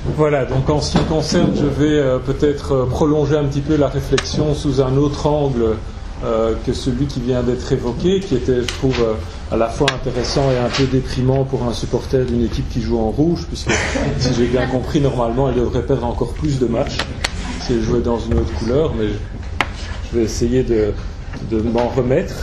Voilà, donc en ce qui me concerne, je vais peut-être prolonger un petit peu la réflexion sous un autre angle que celui qui vient d'être évoqué, qui était, je trouve, à la fois intéressant et un peu déprimant pour un supporter d'une équipe qui joue en rouge, puisque, si j'ai bien compris, normalement, elle devrait perdre encore plus de matchs si elle jouait dans une autre couleur, mais je vais essayer de m'en remettre.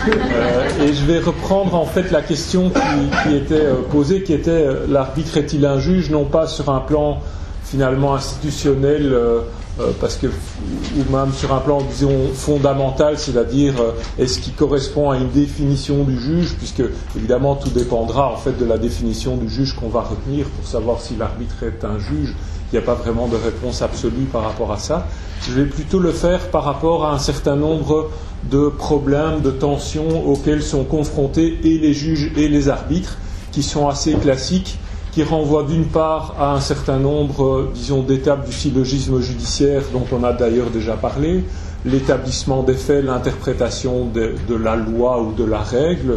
Et je vais reprendre en fait la question qui était posée, qui était l'arbitre est-il un juge, non pas sur un plan finalement institutionnel, parce que, ou même sur un plan, disons, fondamental, c'est-à-dire est-ce qu'il correspond à une définition du juge, puisque évidemment tout dépendra en fait de la définition du juge qu'on va retenir pour savoir si l'arbitre est un juge. Il n'y a pas vraiment de réponse absolue par rapport à ça. Je vais plutôt le faire par rapport à un certain nombre de problèmes, de tensions auxquels sont confrontés et les juges et les arbitres, qui sont assez classiques, qui renvoient d'une part à un certain nombre, disons, d'étapes du syllogisme judiciaire dont on a d'ailleurs déjà parlé, l'établissement des faits, l'interprétation de la loi ou de la règle,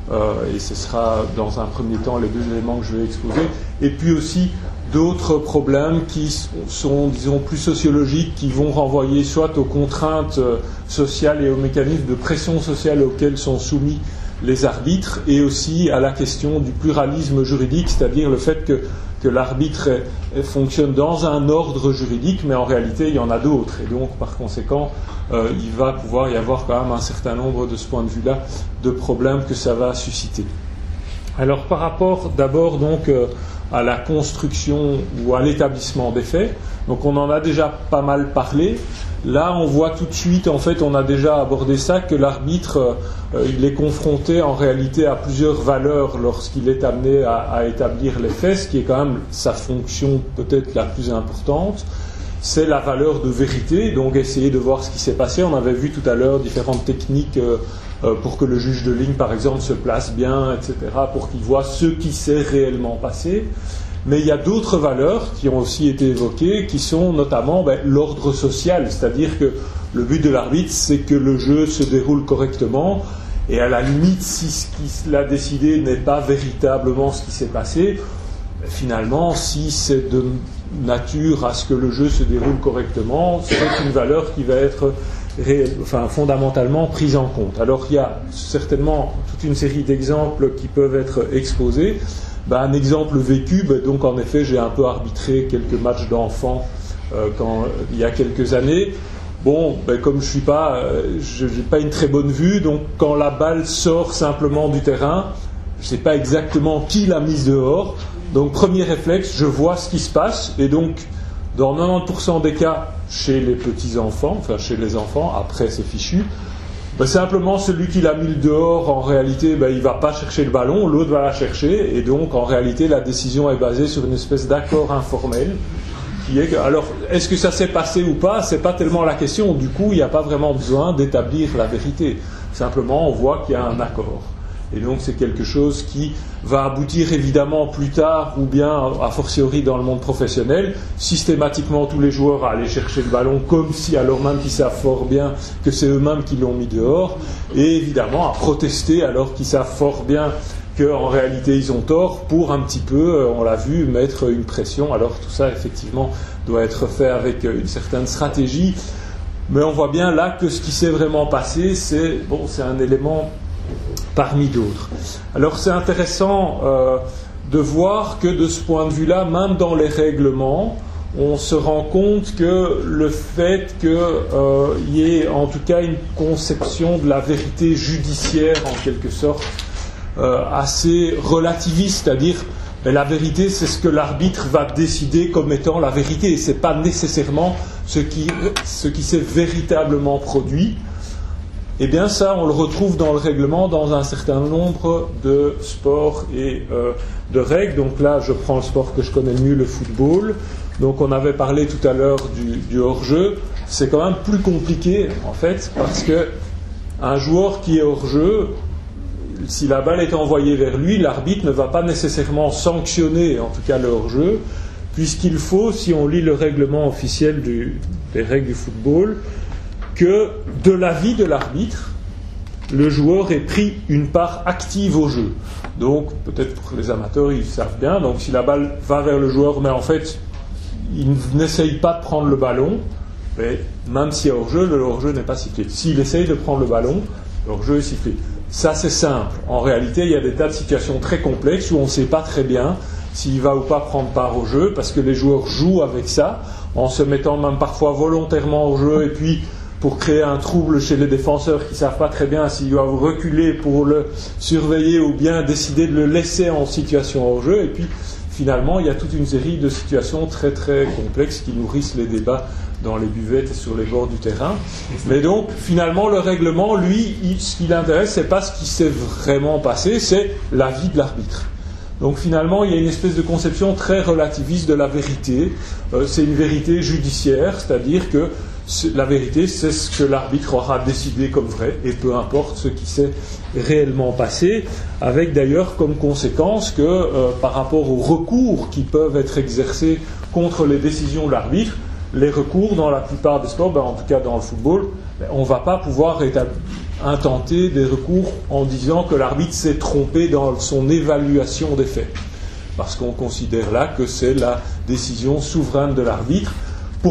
et ce sera dans un premier temps les deux éléments que je vais exposer, et puis aussi d'autres problèmes qui sont, disons, plus sociologiques, qui vont renvoyer soit aux contraintes sociales et aux mécanismes de pression sociale auxquels sont soumis les arbitres, et aussi à la question du pluralisme juridique, c'est-à-dire le fait que l'arbitre fonctionne dans un ordre juridique, mais en réalité il y en a d'autres, et donc par conséquent il va pouvoir y avoir quand même un certain nombre, de ce point de vue-là, de problèmes que ça va susciter. Alors par rapport d'abord donc à la construction ou à l'établissement des faits, donc on en a déjà pas mal parlé. Là on voit tout de suite, en fait on a déjà abordé ça, que l'arbitre il est confronté en réalité à plusieurs valeurs lorsqu'il est amené à établir les faits, ce qui est quand même sa fonction peut-être la plus importante. C'est la valeur de vérité, donc essayer de voir ce qui s'est passé. On avait vu tout à l'heure différentes techniques pour que le juge de ligne, par exemple, se place bien, etc., pour qu'il voit ce qui s'est réellement passé. Mais il y a d'autres valeurs qui ont aussi été évoquées, qui sont notamment l'ordre social, c'est-à-dire que le but de l'arbitre, c'est que le jeu se déroule correctement, et à la limite, si ce qu'il a décidé n'est pas véritablement ce qui s'est passé, finalement, si c'est de nature à ce que le jeu se déroule correctement, c'est une valeur qui va être fondamentalement prise en compte. Alors il y a certainement toute une série d'exemples qui peuvent être exposés. Un exemple vécu, donc en effet j'ai un peu arbitré quelques matchs d'enfants il y a quelques années. Comme je n'ai pas une très bonne vue, donc quand la balle sort simplement du terrain, je ne sais pas exactement qui l'a mise dehors. Donc premier réflexe, je vois ce qui se passe, et donc dans 90% des cas chez les petits-enfants, enfin chez les enfants, après c'est fichu, simplement celui qui l'a mis dehors, en réalité il ne va pas chercher le ballon, l'autre va la chercher, et donc en réalité la décision est basée sur une espèce d'accord informel, qui est que, alors est-ce que ça s'est passé ou pas, c'est pas tellement la question, du coup il n'y a pas vraiment besoin d'établir la vérité, simplement on voit qu'il y a un accord. Et donc c'est quelque chose qui va aboutir évidemment plus tard, ou bien a fortiori dans le monde professionnel, systématiquement tous les joueurs à aller chercher le ballon, comme si alors même qu'ils savent fort bien que c'est eux-mêmes qui l'ont mis dehors, et évidemment à protester alors qu'ils savent fort bien qu'en réalité ils ont tort, pour un petit peu, on l'a vu, mettre une pression. Alors tout ça effectivement doit être fait avec une certaine stratégie, mais on voit bien là que ce qui s'est vraiment passé, c'est un élément parmi d'autres. Alors c'est intéressant de voir que de ce point de vue-là, même dans les règlements, on se rend compte que le fait qu'il y ait en tout cas une conception de la vérité judiciaire en quelque sorte assez relativiste, c'est-à-dire la vérité c'est ce que l'arbitre va décider comme étant la vérité, c'est pas nécessairement ce qui s'est véritablement produit. Eh bien ça, on le retrouve dans le règlement dans un certain nombre de sports et de règles. Donc là, je prends le sport que je connais le mieux, le football. Donc on avait parlé tout à l'heure du hors-jeu. C'est quand même plus compliqué, en fait, parce que un joueur qui est hors-jeu, si la balle est envoyée vers lui, l'arbitre ne va pas nécessairement sanctionner, en tout cas le hors-jeu, puisqu'il faut, si on lit le règlement officiel des règles du football, que de l'avis de l'arbitre, le joueur ait pris une part active au jeu. Donc, peut-être pour les amateurs, ils savent bien, donc si la balle va vers le joueur, mais en fait, il n'essaye pas de prendre le ballon, mais même s'il y a hors-jeu, le hors-jeu n'est pas sifflé. S'il essaye de prendre le ballon, le hors-jeu est sifflé. Ça, c'est simple. En réalité, il y a des tas de situations très complexes où on ne sait pas très bien s'il va ou pas prendre part au jeu, parce que les joueurs jouent avec ça, en se mettant même parfois volontairement au jeu, et puis pour créer un trouble chez les défenseurs qui ne savent pas très bien s'ils doivent reculer pour le surveiller ou bien décider de le laisser en situation hors jeu. Et puis finalement, il y a toute une série de situations très très complexes qui nourrissent les débats dans les buvettes et sur les bords du terrain. Mais donc, finalement, le règlement, lui, ce qui l'intéresse, c'est pas ce qui s'est vraiment passé, c'est l'avis de l'arbitre. Donc finalement, il y a une espèce de conception très relativiste de la vérité. C'est une vérité judiciaire, c'est-à-dire que la vérité, c'est ce que l'arbitre aura décidé comme vrai, et peu importe ce qui s'est réellement passé, avec d'ailleurs comme conséquence que par rapport aux recours qui peuvent être exercés contre les décisions de l'arbitre, les recours dans la plupart des sports, en tout cas dans le football, on ne va pas pouvoir intenter des recours en disant que l'arbitre s'est trompé dans son évaluation des faits. Parce qu'on considère là que c'est la décision souveraine de l'arbitre. Pourquoi ?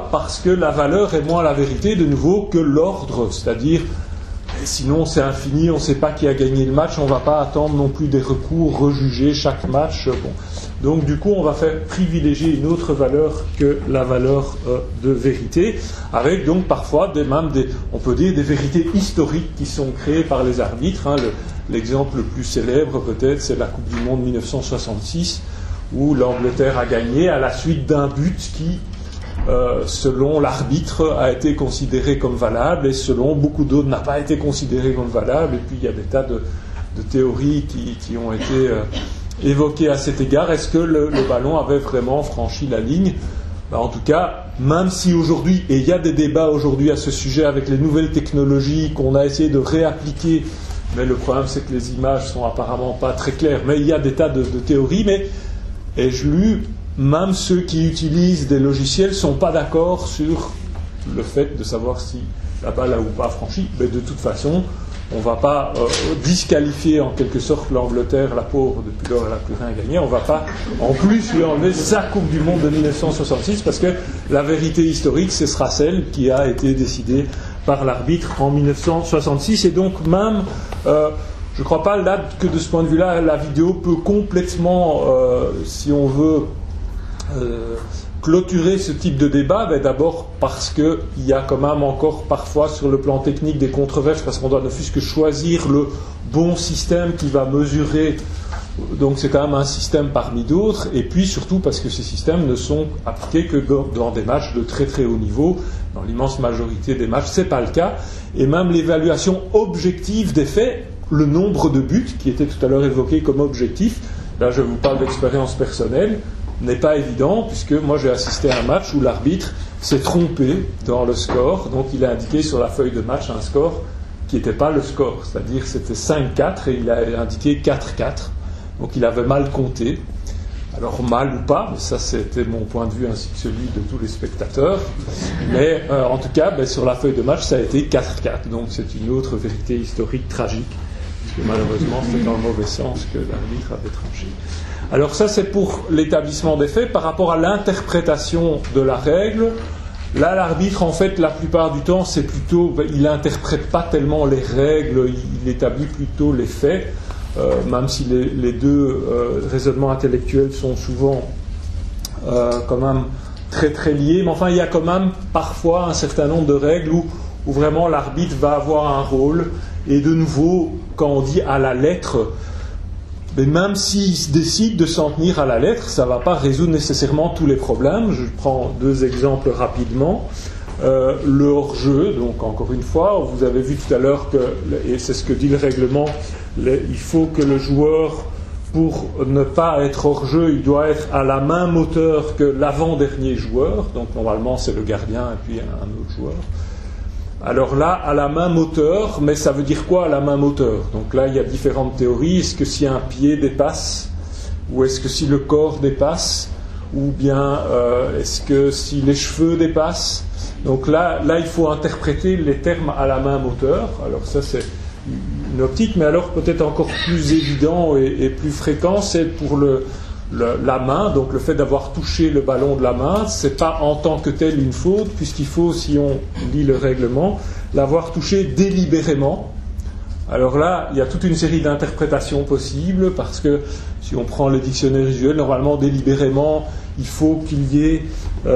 Parce que la valeur est moins la vérité, de nouveau, que l'ordre. C'est-à-dire, sinon c'est infini, on ne sait pas qui a gagné le match, on ne va pas attendre non plus des recours, rejuger chaque match. Bon. Donc du coup, on va faire privilégier une autre valeur que la valeur de vérité, avec donc parfois on peut dire des vérités historiques qui sont créées par les arbitres. L'exemple le plus célèbre peut-être, c'est la Coupe du Monde 1966, où l'Angleterre a gagné à la suite d'un but qui, selon l'arbitre, a été considéré comme valable, et selon beaucoup d'autres n'a pas été considéré comme valable. Et puis il y a des tas de théories qui ont été évoquées à cet égard. Est-ce que le ballon avait vraiment franchi la ligne ? En tout cas, même si aujourd'hui, et il y a des débats aujourd'hui à ce sujet avec les nouvelles technologies qu'on a essayé de réappliquer, mais le problème c'est que les images sont apparemment pas très claires, mais il y a des tas de théories, mais ai-je lu, même ceux qui utilisent des logiciels ne sont pas d'accord sur le fait de savoir si la balle a ou pas franchi. Mais de toute façon, on ne va pas disqualifier en quelque sorte l'Angleterre, la pauvre, depuis lors elle n'a plus rien gagné. On ne va pas en plus lui enlever sa Coupe du Monde de 1966, parce que la vérité historique, ce sera celle qui a été décidée par l'arbitre en 1966. Et donc même, je ne crois pas là que de ce point de vue-là, la vidéo peut complètement, si on veut, clôturer ce type de débat. D'abord parce qu'il y a quand même encore parfois sur le plan technique des controverses, parce qu'on doit ne fût-ce que choisir le bon système qui va mesurer, donc c'est quand même un système parmi d'autres, et puis surtout parce que ces systèmes ne sont appliqués que dans des matchs de très très haut niveau. Dans l'immense majorité des matchs, ce n'est pas le cas, et même l'évaluation objective des faits, le nombre de buts qui était tout à l'heure évoqué comme objectif, là je vous parle d'expérience personnelle, n'est pas évident, puisque moi j'ai assisté à un match où l'arbitre s'est trompé dans le score, donc il a indiqué sur la feuille de match un score qui n'était pas le score, c'est-à-dire c'était 5-4 et il a indiqué 4-4, donc il avait mal compté. Alors mal ou pas, mais ça c'était mon point de vue ainsi que celui de tous les spectateurs, mais en tout cas sur la feuille de match ça a été 4-4, donc c'est une autre vérité historique tragique, puisque malheureusement c'était dans le mauvais sens que l'arbitre avait tranché. Alors ça c'est pour l'établissement des faits. Par rapport à l'interprétation de la règle, là l'arbitre en fait la plupart du temps c'est plutôt, il n'interprète pas tellement les règles, il établit plutôt les faits, même si les deux raisonnements intellectuels sont souvent quand même très très liés, mais enfin il y a quand même parfois un certain nombre de règles où vraiment l'arbitre va avoir un rôle, et de nouveau quand on dit à la lettre, mais même s'il décide de s'en tenir à la lettre, ça ne va pas résoudre nécessairement tous les problèmes. Je prends deux exemples rapidement. Le hors-jeu, donc encore une fois, vous avez vu tout à l'heure que, et c'est ce que dit le règlement, il faut que le joueur, pour ne pas être hors-jeu, il doit être à la même hauteur que l'avant-dernier joueur, donc normalement c'est le gardien et puis un autre joueur. Alors là, à la même hauteur, mais ça veut dire quoi à la même hauteur ? Donc là, il y a différentes théories. Est-ce que si un pied dépasse, ou est-ce que si le corps dépasse, ou bien est-ce que si les cheveux dépassent ? Donc là, il faut interpréter les termes à la même hauteur. Alors ça, c'est une optique, mais alors peut-être encore plus évident et plus fréquent, c'est pour la main, donc le fait d'avoir touché le ballon de la main, c'est pas en tant que tel une faute, puisqu'il faut, si on lit le règlement, l'avoir touché délibérément. Alors là, il y a toute une série d'interprétations possibles, parce que si on prend le dictionnaire usuel, normalement, délibérément, il faut qu'il y ait,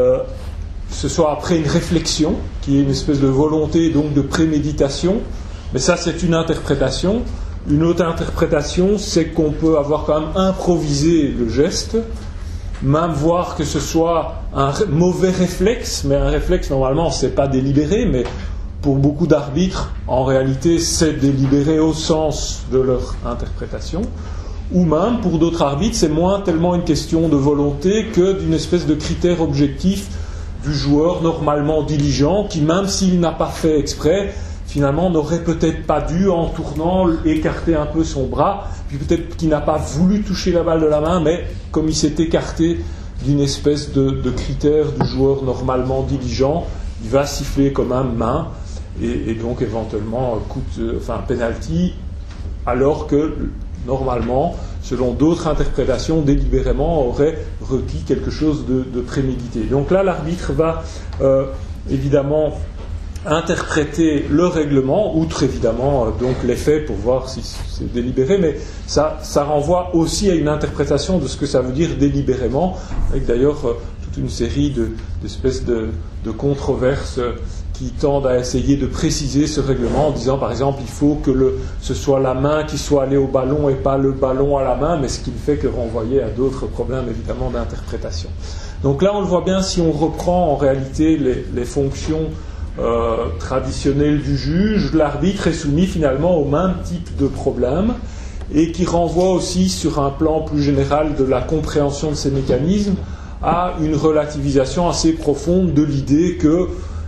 ce soit après une réflexion, qui est une espèce de volonté, donc de préméditation, mais ça, c'est une interprétation. Une autre interprétation, c'est qu'on peut avoir quand même improvisé le geste, même voir que ce soit un mauvais réflexe, mais un réflexe, normalement, c'est pas délibéré, mais pour beaucoup d'arbitres, en réalité, c'est délibéré au sens de leur interprétation. Ou même, pour d'autres arbitres, c'est moins tellement une question de volonté que d'une espèce de critère objectif du joueur normalement diligent, qui, même s'il n'a pas fait exprès, finalement n'aurait peut-être pas dû, en tournant, écarter un peu son bras, puis peut-être qu'il n'a pas voulu toucher la balle de la main, mais comme il s'est écarté d'une espèce de critère du joueur normalement diligent, il va siffler comme un main, et donc éventuellement penalty, alors que normalement, selon d'autres interprétations, délibérément aurait requis quelque chose de prémédité. Donc là, l'arbitre va évidemment interpréter le règlement, outre évidemment donc les faits pour voir si c'est délibéré, mais ça renvoie aussi à une interprétation de ce que ça veut dire délibérément, avec d'ailleurs toute une série d'espèces de controverses qui tendent à essayer de préciser ce règlement en disant par exemple il faut que ce soit la main qui soit allée au ballon et pas le ballon à la main, mais ce qui ne fait que renvoyer à d'autres problèmes évidemment d'interprétation. Donc là on le voit bien, si on reprend en réalité les fonctions traditionnelles du juge, l'arbitre est soumis finalement au même type de problème, et qui renvoie aussi sur un plan plus général de la compréhension de ces mécanismes à une relativisation assez profonde de l'idée que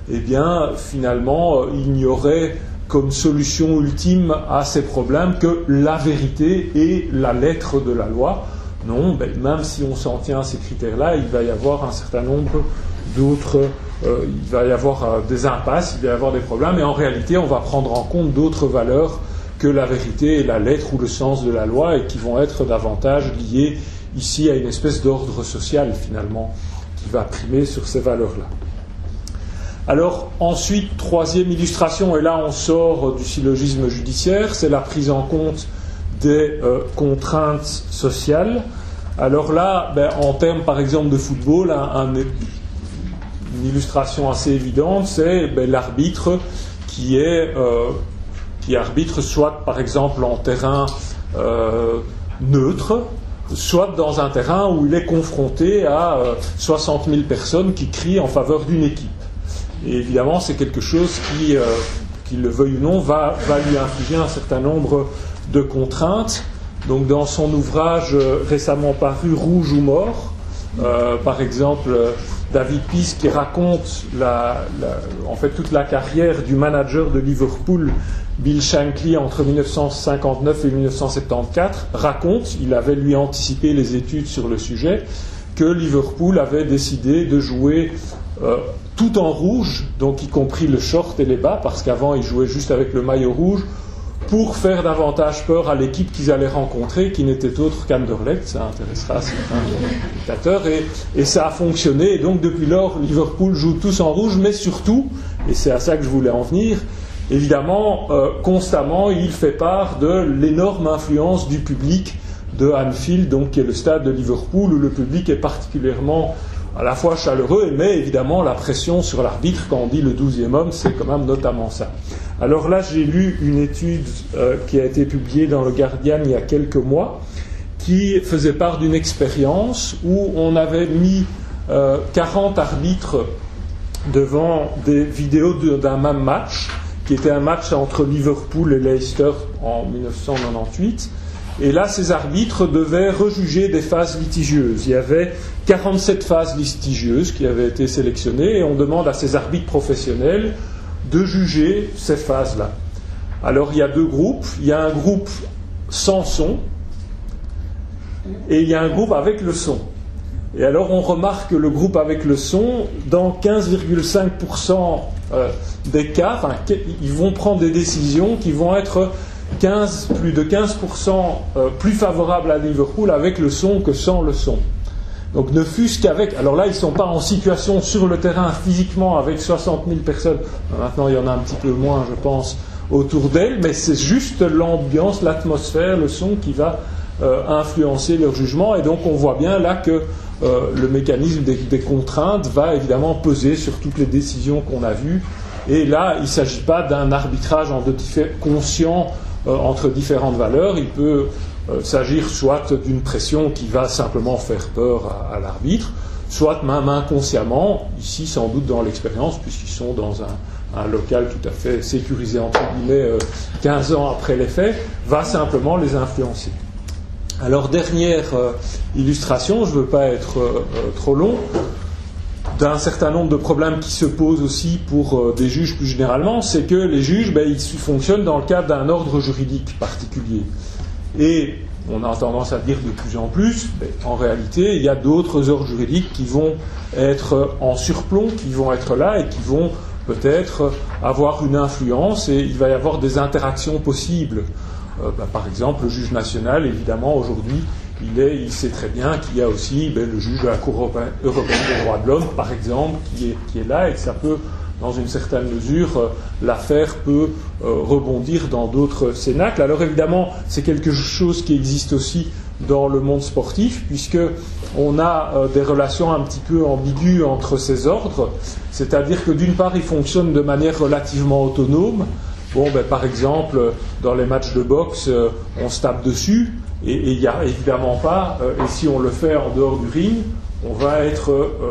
finalement il n'y aurait comme solution ultime à ces problèmes que la vérité et la lettre de la loi. Non, même si on s'en tient à ces critères-là, il va y avoir un certain nombre d'autres, il va y avoir des impasses, il va y avoir des problèmes, et en réalité on va prendre en compte d'autres valeurs que la vérité et la lettre ou le sens de la loi, et qui vont être davantage liées ici à une espèce d'ordre social finalement qui va primer sur ces valeurs-là. Alors ensuite, troisième illustration, et là on sort du syllogisme judiciaire, c'est la prise en compte des contraintes sociales. Alors là, en termes par exemple de football, une illustration assez évidente, c'est l'arbitre qui arbitre soit par exemple en terrain neutre, soit dans un terrain où il est confronté à 60 000 personnes qui crient en faveur d'une équipe. Et évidemment, c'est quelque chose qui, qu'il le veuille ou non, va lui infliger un certain nombre de contraintes. Donc, dans son ouvrage récemment paru, Rouge ou mort, par exemple, David Peace qui raconte en fait toute la carrière du manager de Liverpool, Bill Shankly, entre 1959 et 1974, raconte, il avait lui anticipé les études sur le sujet, que Liverpool avait décidé de jouer tout en rouge, donc y compris le short et les bas, parce qu'avant ils jouaient juste avec le maillot rouge, pour faire davantage peur à l'équipe qu'ils allaient rencontrer, qui n'était autre qu'Anderlecht. Ça intéressera certains spectateurs, et ça a fonctionné. Et donc depuis lors, Liverpool joue tous en rouge, mais surtout, et c'est à ça que je voulais en venir, évidemment, constamment, il fait part de l'énorme influence du public de Anfield, donc qui est le stade de Liverpool, où le public est particulièrement à la fois chaleureux, mais évidemment la pression sur l'arbitre, quand on dit le 12e homme, c'est quand même notamment ça. Alors là, j'ai lu une étude qui a été publiée dans le Guardian il y a quelques mois, qui faisait part d'une expérience où on avait mis 40 arbitres devant des vidéos d'un même match, qui était un match entre Liverpool et Leicester en 1998. Et là, ces arbitres devaient rejuger des phases litigieuses. Il y avait 47 phases litigieuses qui avaient été sélectionnées, et on demande à ces arbitres professionnels de juger ces phases-là. Alors, il y a deux groupes. Il y a un groupe sans son, et il y a un groupe avec le son. Et alors, on remarque que le groupe avec le son, dans 15,5% des cas, ils vont prendre des décisions qui vont être plus de 15% plus favorable à Liverpool avec le son que sans le son. Donc ne fût-ce qu'avec... Alors là, ils ne sont pas en situation sur le terrain physiquement avec 60 000 personnes. Maintenant, il y en a un petit peu moins, je pense, autour d'elles, mais c'est juste l'ambiance, l'atmosphère, le son qui va influencer leur jugement. Et donc on voit bien là que le mécanisme des contraintes va évidemment peser sur toutes les décisions qu'on a vues. Et là, il ne s'agit pas d'un arbitrage conscient entre différentes valeurs. Il peut s'agir soit d'une pression qui va simplement faire peur à l'arbitre, soit même inconsciemment, ici sans doute dans l'expérience, puisqu'ils sont dans un local tout à fait sécurisé, entre guillemets, 15 ans après les faits, va simplement les influencer. Alors, dernière illustration, je ne veux pas être trop long, d'un certain nombre de problèmes qui se posent aussi pour des juges plus généralement, c'est que les juges, ils fonctionnent dans le cadre d'un ordre juridique particulier. Et on a tendance à dire de plus en plus, en réalité, il y a d'autres ordres juridiques qui vont être en surplomb, qui vont être là et qui vont peut-être avoir une influence, et il va y avoir des interactions possibles. Par exemple, le juge national, évidemment, aujourd'hui, il sait très bien qu'il y a aussi le juge de la Cour européenne des droits de l'homme, par exemple, qui est là, et que ça peut, dans une certaine mesure, l'affaire peut rebondir dans d'autres cénacles. Alors évidemment, c'est quelque chose qui existe aussi dans le monde sportif, puisqu'on a des relations un petit peu ambiguës entre ces ordres, c'est-à-dire que d'une part, ils fonctionnent de manière relativement autonome. Par exemple, dans les matchs de boxe, on se tape dessus, et il n'y a évidemment pas, et si on le fait en dehors du ring, on va être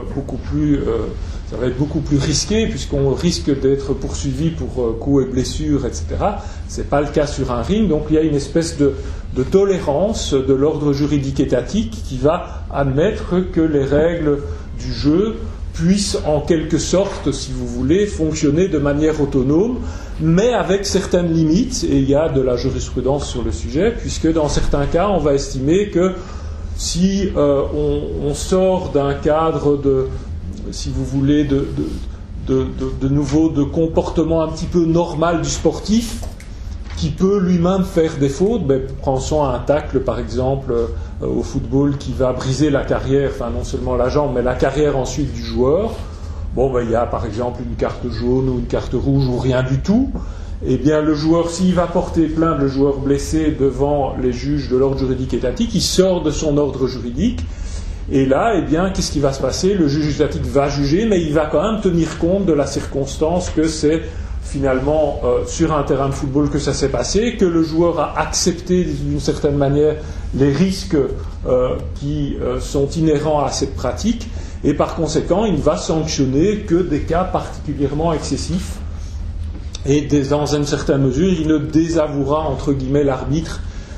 ça va être beaucoup plus risqué, puisqu'on risque d'être poursuivi pour coups et blessures, etc. Ce n'est pas le cas sur un ring, donc il y a une espèce de tolérance de l'ordre juridique étatique qui va admettre que les règles du jeu puissent en quelque sorte, si vous voulez, fonctionner de manière autonome, mais avec certaines limites, et il y a de la jurisprudence sur le sujet, puisque dans certains cas, on va estimer que si on sort d'un cadre si vous voulez, de nouveau de comportement un petit peu normal du sportif, qui peut lui-même faire des fautes, pensons à un tacle par exemple au football qui va briser la carrière, enfin non seulement la jambe, mais la carrière ensuite du joueur. Il y a par exemple une carte jaune ou une carte rouge ou rien du tout. Eh bien le joueur, s'il va porter plainte, le joueur blessé devant les juges de l'ordre juridique étatique, il sort de son ordre juridique. Et là, qu'est-ce qui va se passer ? Le juge étatique va juger, mais il va quand même tenir compte de la circonstance que c'est finalement sur un terrain de football que ça s'est passé, que le joueur a accepté d'une certaine manière les risques qui sont inhérents à cette pratique, et par conséquent, il ne va sanctionner que des cas particulièrement excessifs, et dans une certaine mesure, il ne désavouera, entre guillemets, l'arbitre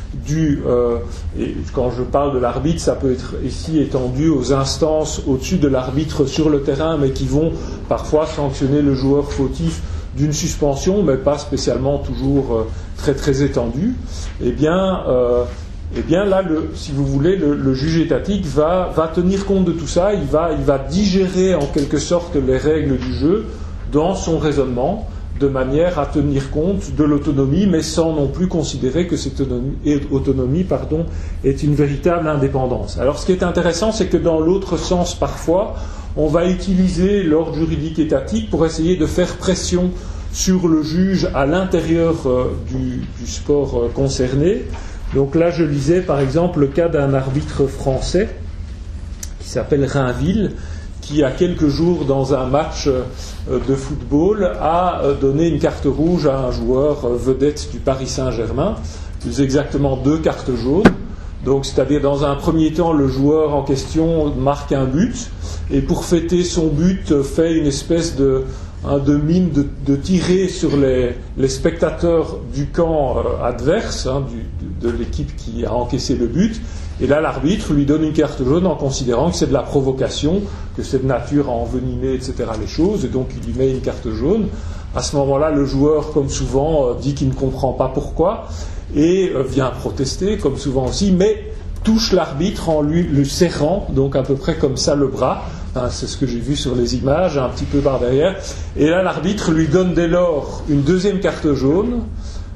et quand je parle de l'arbitre, ça peut être ici étendu aux instances au-dessus de l'arbitre sur le terrain, mais qui vont parfois sanctionner le joueur fautif d'une suspension, mais pas spécialement toujours très très étendue. Là, si vous voulez, le juge étatique va tenir compte de tout ça, il va digérer en quelque sorte les règles du jeu dans son raisonnement, de manière à tenir compte de l'autonomie, mais sans non plus considérer que cette autonomie est une véritable indépendance. Alors ce qui est intéressant, c'est que dans l'autre sens, parfois, on va utiliser l'ordre juridique étatique pour essayer de faire pression sur le juge à l'intérieur du sport concerné. Donc là, je lisais par exemple le cas d'un arbitre français qui s'appelle Rainville, qui, à quelques jours dans un match de football, a donné une carte rouge à un joueur vedette du Paris Saint-Germain, plus exactement 2 cartes jaunes. Donc, c'est-à-dire, dans un premier temps, le joueur en question marque un but, et pour fêter son but, fait une espèce de mine de tirer sur les spectateurs du camp adverse, de l'équipe qui a encaissé le but. Et là, l'arbitre lui donne une carte jaune en considérant que c'est de la provocation, que c'est de nature à envenimer, etc. les choses, et donc il lui met une carte jaune. À ce moment-là, le joueur, comme souvent, dit qu'il ne comprend pas pourquoi, et vient protester, comme souvent aussi, mais touche l'arbitre en lui le serrant, donc à peu près comme ça le bras. C'est ce que j'ai vu sur les images, un petit peu par derrière. Et là, l'arbitre lui donne dès lors une deuxième carte jaune,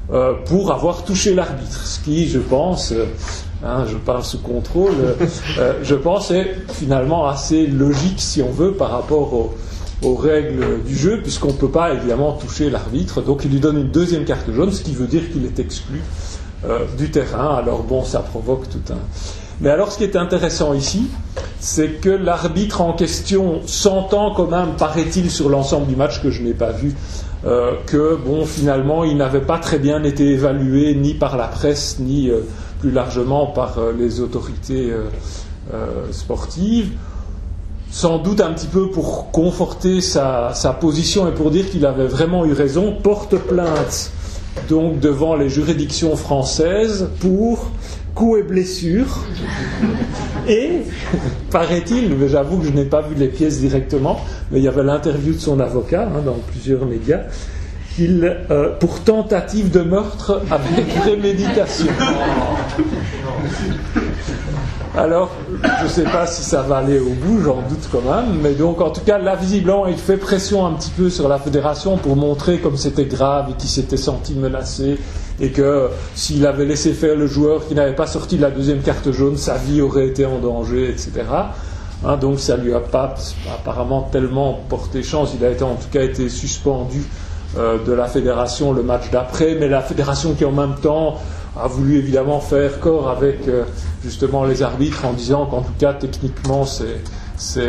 pour avoir touché l'arbitre, ce qui, je pense, je parle sous contrôle, je pense est finalement assez logique, si on veut, par rapport aux règles du jeu, puisqu'on ne peut pas évidemment toucher l'arbitre, donc il lui donne une deuxième carte jaune, ce qui veut dire qu'il est exclu du terrain. Alors bon, ça provoque tout un... Mais alors ce qui est intéressant ici, c'est que l'arbitre en question s'entend quand même, paraît-il, sur l'ensemble du match que je n'ai pas vu, que bon, finalement il n'avait pas très bien été évalué ni par la presse ni plus largement par les autorités sportives, sans doute un petit peu pour conforter sa position et pour dire qu'il avait vraiment eu raison, porte plainte donc devant les juridictions françaises pour coups et blessures et, paraît-il, mais j'avoue que je n'ai pas vu les pièces directement, mais il y avait l'interview de son avocat dans plusieurs médias, pour tentative de meurtre avec préméditation. Alors, je ne sais pas si ça va aller au bout, j'en doute quand même, mais donc en tout cas, là, visiblement, il fait pression un petit peu sur la fédération pour montrer comme c'était grave et qu'il s'était senti menacé et que s'il avait laissé faire le joueur qui n'avait pas sorti de la deuxième carte jaune, sa vie aurait été en danger, etc. Donc ça ne lui a pas apparemment tellement porté chance. Il a en tout cas été suspendu de la fédération le match d'après, mais la fédération qui en même temps a voulu évidemment faire corps avec justement les arbitres en disant qu'en tout cas techniquement ces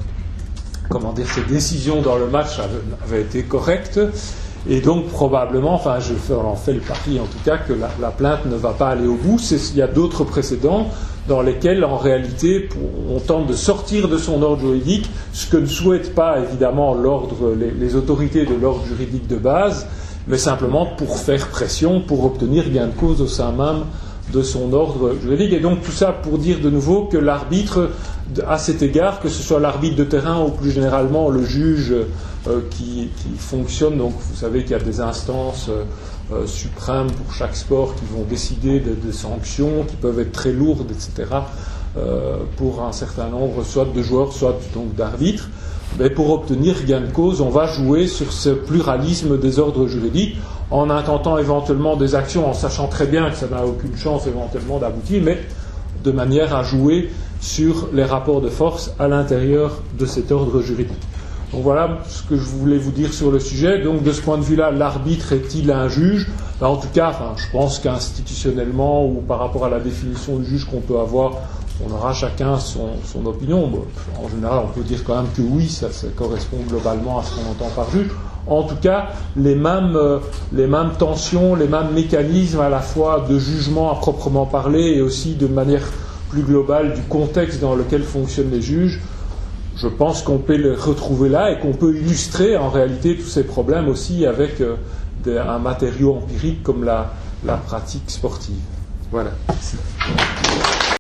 décisions dans le match avaient été correctes et donc probablement, on en fait le pari en tout cas que la plainte ne va pas aller au bout. Il y a d'autres précédents dans lesquels en réalité on tente de sortir de son ordre juridique, ce que ne souhaitent pas évidemment les autorités de l'ordre juridique de base, mais simplement pour faire pression, pour obtenir gain de cause au sein même de son ordre juridique. Et donc tout ça pour dire de nouveau que l'arbitre, à cet égard, que ce soit l'arbitre de terrain ou plus généralement le juge qui fonctionne, donc vous savez qu'il y a des instances suprêmes pour chaque sport qui vont décider de sanctions qui peuvent être très lourdes, etc., pour un certain nombre soit de joueurs, soit donc d'arbitres. Mais pour obtenir gain de cause, on va jouer sur ce pluralisme des ordres juridiques en intentant éventuellement des actions, en sachant très bien que ça n'a aucune chance éventuellement d'aboutir, mais de manière à jouer sur les rapports de force à l'intérieur de cet ordre juridique. Donc voilà ce que je voulais vous dire sur le sujet. Donc de ce point de vue-là, l'arbitre est-il un juge ? En tout cas, je pense qu'institutionnellement ou par rapport à la définition du juge qu'on peut avoir, on aura chacun son opinion. En général, on peut dire quand même que oui, ça correspond globalement à ce qu'on entend par juge. En tout cas, les mêmes tensions, les mêmes mécanismes à la fois de jugement à proprement parler et aussi de manière plus globale du contexte dans lequel fonctionnent les juges, je pense qu'on peut les retrouver là et qu'on peut illustrer en réalité tous ces problèmes aussi avec un matériau empirique comme la pratique sportive. Voilà. Merci.